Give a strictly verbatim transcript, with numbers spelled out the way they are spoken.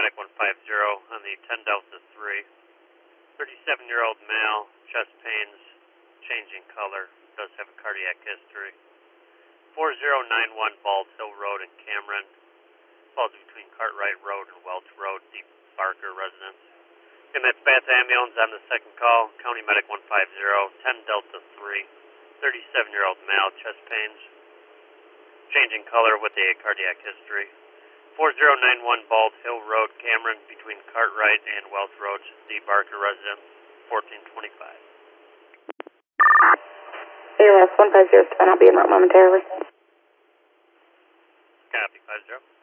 Medic one five zero on the ten Delta three. thirty-seven-year-old male, chest pains, changing color, does have a cardiac history. four zero nine one Bald Hill Road in Cameron. Falls between Cartwright Road and Welch Road, Deep Barker residence. And that's Bath Ambulance on the second call. County Medic one five zero, ten Delta three. thirty-seven-year-old male, chest pains, changing color with a cardiac history. four zero nine one Bald Hill Road, Cameron, between Cartwright and Welch Road, D. Barker residence, fourteen twenty-five. A L S one five zero seven, I'll be in route momentarily. Copy, five zero.